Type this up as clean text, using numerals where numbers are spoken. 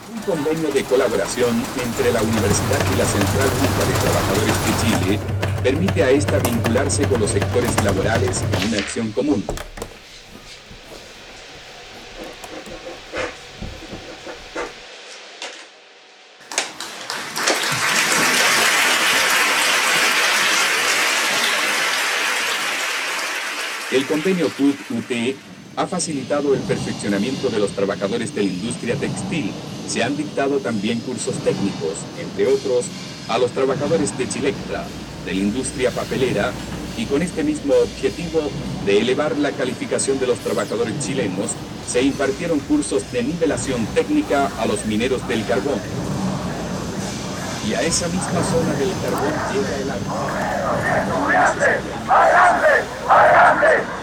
Un convenio de colaboración entre la Universidad y la Central Única de Trabajadores de Chile permite a esta vincularse con los sectores laborales en una acción común. El convenio CUT-UT ha facilitado el perfeccionamiento de los trabajadores de la industria textil. Se han dictado también cursos técnicos, entre otros, a los trabajadores de Chilectra, de la industria papelera, y con este mismo objetivo de elevar la calificación de los trabajadores chilenos, se impartieron cursos de nivelación técnica a los mineros del carbón. Y a esa misma zona del carbón llega el arte.